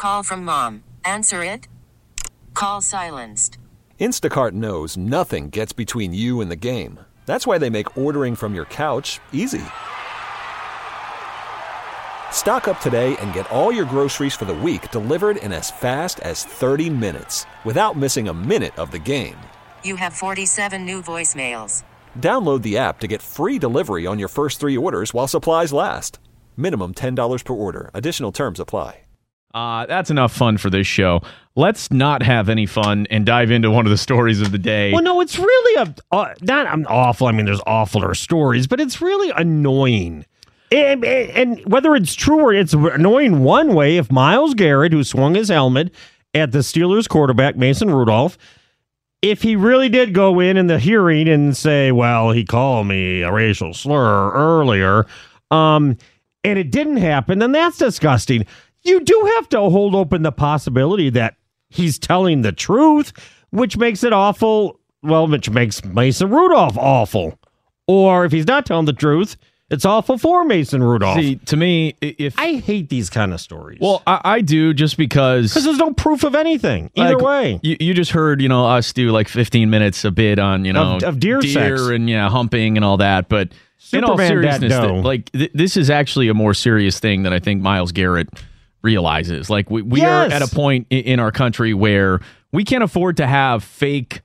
call from mom. Answer it. Call silenced. Instacart knows nothing gets between you and the game. That's why they make ordering from your couch easy. Stock up today and get all your groceries for the week delivered in as fast as 30 minutes without missing a minute of the game. You have 47 new voicemails. Download the app to get free delivery on your first 3 orders while supplies last. Minimum $10 per order. Additional terms apply. That's enough fun for this show. Let's not have any fun and dive into one of the stories of the day. Well, no, it's really not awful. I mean, there's awfuler stories, but it's really annoying. And whether it's true or it's annoying one way, if Myles Garrett, who swung his helmet at the Steelers quarterback, Mason Rudolph, if he really did go in the hearing and say, well, he called me a racial slur earlier, and it didn't happen, then that's disgusting. You do have to hold open the possibility that he's telling the truth, which makes it awful. Well, which makes Mason Rudolph awful. Or if he's not telling the truth, it's awful for Mason Rudolph. See, to me, if I hate these kind of stories. Well, I do, just because there's no proof of anything either way. You just heard, us do like 15 minutes a bit on, of deer sex and humping and all that. But Superman, in all seriousness, this is actually a more serious thing than I think Myles Garrett realizes. Like we are at a point in our country where we can't afford to have fake,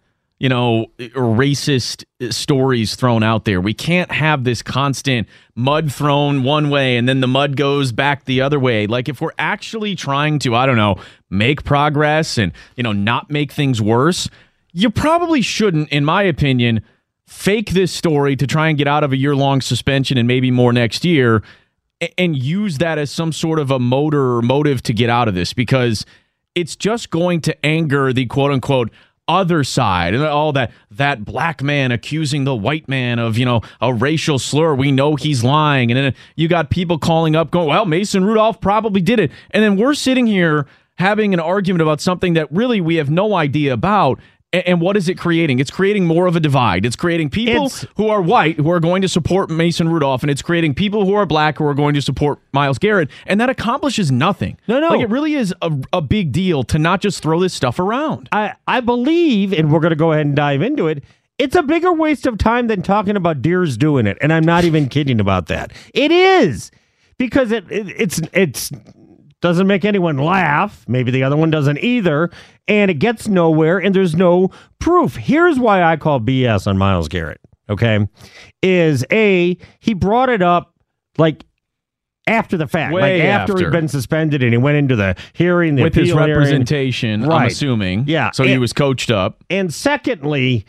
racist stories thrown out there. We can't have this constant mud thrown one way and then the mud goes back the other way. Like if we're actually trying to, make progress and, not make things worse, you probably shouldn't, in my opinion, fake this story to try and get out of a year-long suspension and maybe more next year and use that as some sort of a motive to get out of this, because it's just going to anger the quote-unquote other side and all that black man accusing the white man of, a racial slur. We know he's lying. And then you got people calling up going, well, Mason Rudolph probably did it. And then we're sitting here having an argument about something that really we have no idea about. And what is it creating? It's creating more of a divide. It's creating people who are white who are going to support Mason Rudolph, and it's creating people who are black who are going to support Myles Garrett, and that accomplishes nothing. No. Like, it really is a big deal to not just throw this stuff around. I believe, and we're going to go ahead and dive into it, it's a bigger waste of time than talking about deers doing it, and I'm not even kidding about that. It is, because it's doesn't make anyone laugh. Maybe the other one doesn't either. And it gets nowhere, and there's no proof. Here's why I call BS on Myles Garrett, okay? Is he brought it up like after the fact. After he'd been suspended and he went into the hearing. With his representation, right. I'm assuming. Yeah. So he was coached up. And secondly,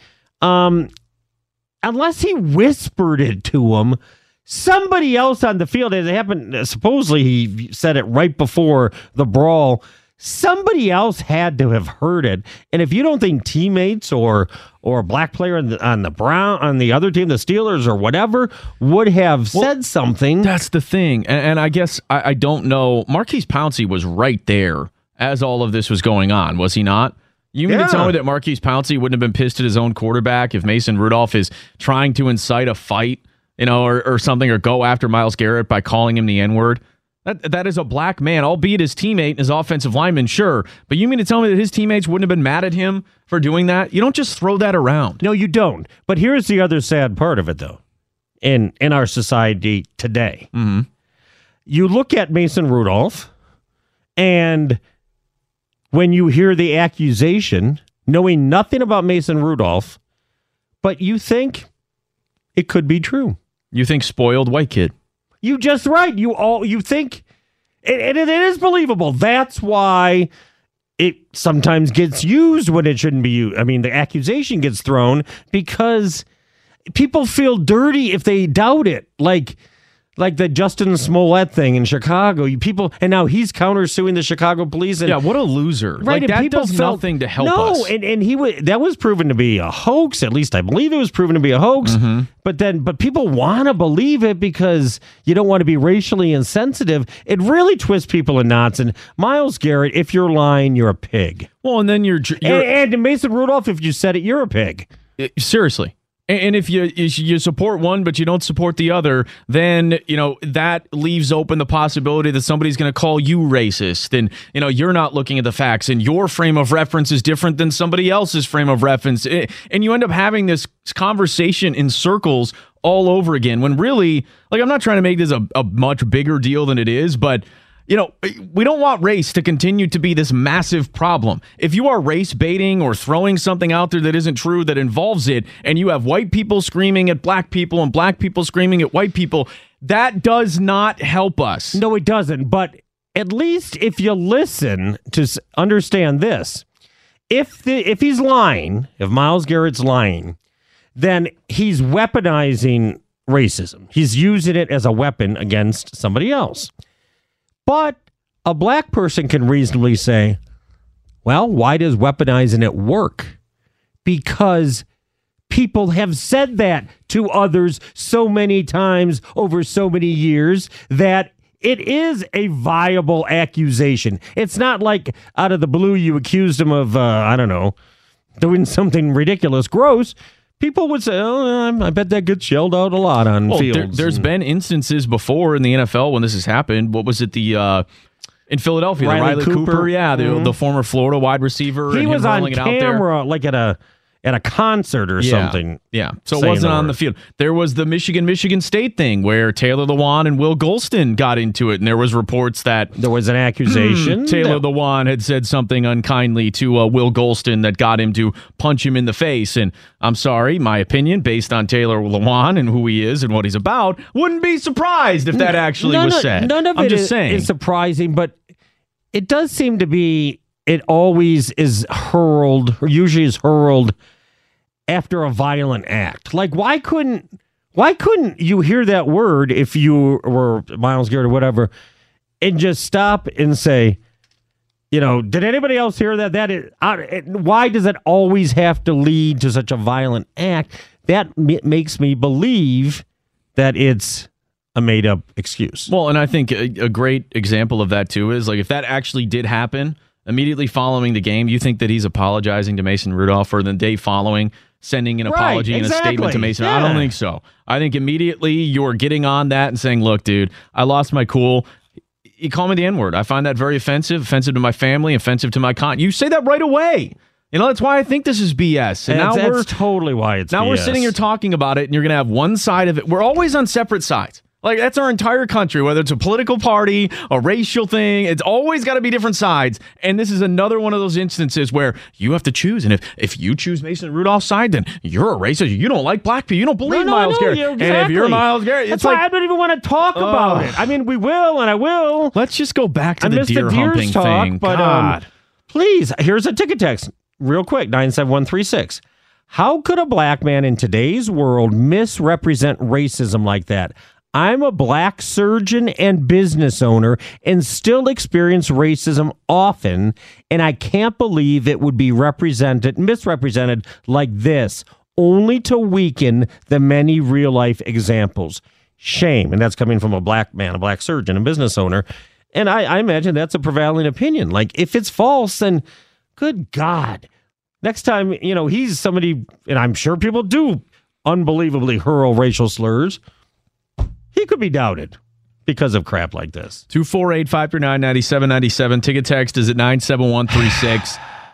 unless he whispered it to him, somebody else on the field, as it happened, supposedly he said it right before the brawl, somebody else had to have heard it. And if you don't think teammates or a black player on the other team, the Steelers or whatever, would have said something. That's the thing. And I guess I don't know. Maurkice Pouncey was right there as all of this was going on, was he not? You mean to tell me that Maurkice Pouncey wouldn't have been pissed at his own quarterback if Mason Rudolph is trying to incite a fight, or something, or go after Myles Garrett by calling him the N-word? That is a black man, albeit his teammate and his offensive lineman, sure. But you mean to tell me that his teammates wouldn't have been mad at him for doing that? You don't just throw that around. No, you don't. But here's the other sad part of it, though, in our society today. Mm-hmm. You look at Mason Rudolph, and when you hear the accusation, knowing nothing about Mason Rudolph, but you think it could be true. You think spoiled white kid. You just right. You think it is believable. That's why it sometimes gets used when it shouldn't be used. I mean, the accusation gets thrown because people feel dirty if they doubt it. Like the Justin Smollett thing in Chicago. And now he's countersuing the Chicago police. And, what a loser. Right, like, that does nothing to help us. No, and that was proven to be a hoax. At least I believe it was proven to be a hoax. Mm-hmm. But people want to believe it because you don't want to be racially insensitive. It really twists people in knots. And Myles Garrett, if you're lying, you're a pig. Well, and then you're and Mason Rudolph, if you said it, you're a pig. Seriously. And if you support one but you don't support the other, then that leaves open the possibility that somebody's going to call you racist, and you're not looking at the facts, and your frame of reference is different than somebody else's frame of reference, and you end up having this conversation in circles all over again. When really, I'm not trying to make this a much bigger deal than it is, but we don't want race to continue to be this massive problem. If you are race baiting or throwing something out there that isn't true that involves it, and you have white people screaming at black people and black people screaming at white people, that does not help us. No, it doesn't. But at least if you listen to understand this, if he's lying, if Myles Garrett's lying, then he's weaponizing racism. He's using it as a weapon against somebody else. But a black person can reasonably say, well, why does weaponizing it work? Because people have said that to others so many times over so many years that it is a viable accusation. It's not like out of the blue you accused him of, doing something ridiculous, gross. People would say, I bet that gets yelled out a lot on fields. There's been instances before in the NFL when this has happened. What was it, in Philadelphia, Riley Cooper? Yeah, the former Florida wide receiver. He was on camera like at a concert or something. Yeah, so it wasn't on the field. There was the Michigan State thing where Taylor Lewan and Will Golston got into it, and there was reports that there was an accusation. Taylor Lewan had said something unkindly to Will Golston that got him to punch him in the face. And I'm sorry, my opinion, based on Taylor Lewan and who he is and what he's about, wouldn't be surprised if that actually was said. None of it is surprising, but it does seem to be. It always is hurled, or usually is hurled after a violent act. Like, why couldn't you hear that word if you were Myles Garrett or whatever, and just stop and say, did anybody else hear that? That is, why does it always have to lead to such a violent act? That makes me believe that it's a made-up excuse. Well, and I think a great example of that too is if that actually did happen. Immediately following the game, you think that he's apologizing to Mason Rudolph, or the day following sending an apology and a statement to Mason? Yeah. I don't think so. I think immediately you're getting on that and saying, look, dude, I lost my cool. You call me the N-word. I find that very offensive to my family, offensive to my You say that right away. That's why I think this is BS. And that's totally why it's now BS. We're sitting here talking about it, and you're going to have one side of it. We're always on separate sides. That's our entire country, whether it's a political party, a racial thing. It's always got to be different sides. And this is another one of those instances where you have to choose. And if you choose Mason Rudolph's side, then you're a racist. You don't like black people. You don't believe Myles Garrett. Exactly. And if you're Myles Garrett, that's why I don't even want to talk about it. I mean, we will, and I will. Let's just go back to the deer humping thing. But God. Please, here's a ticket text real quick, 97136. How could a black man in today's world misrepresent racism like that? I'm a black surgeon and business owner and still experience racism often, and I can't believe it would be misrepresented like this, only to weaken the many real-life examples. Shame. And that's coming from a black man, a black surgeon and business owner. And I imagine that's a prevailing opinion. If it's false, then good God. Next time, he's somebody, and I'm sure people do unbelievably hurl racial slurs, he could be doubted because of crap like this. 248-539-9797. Ticket text is at 97136.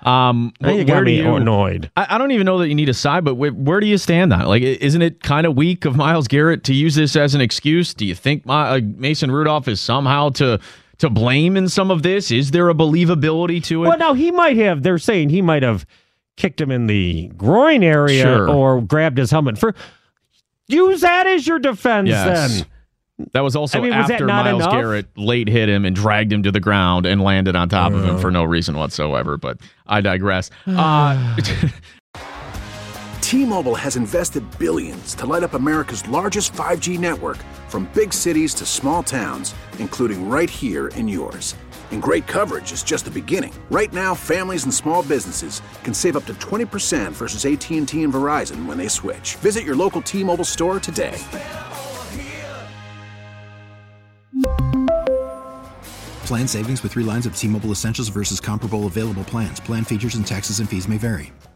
You got me annoyed. I don't even know that you need a side, but where do you stand on it? Isn't it kind of weak of Myles Garrett to use this as an excuse? Do you think Mason Rudolph is somehow to blame in some of this? Is there a believability to it? Well, no, he might have. They're saying he might have kicked him in the groin area or grabbed his helmet. Use that as your defense then. That was also after Myles Garrett late hit him and dragged him to the ground and landed on top of him for no reason whatsoever. But I digress. T-Mobile has invested billions to light up America's largest 5G network, from big cities to small towns, including right here in yours. And great coverage is just the beginning. Right now, families and small businesses can save up to 20% versus AT&T and Verizon when they switch. Visit your local T-Mobile store today. Plan savings with 3 lines of T-Mobile Essentials versus comparable available plans. Plan features and taxes and fees may vary.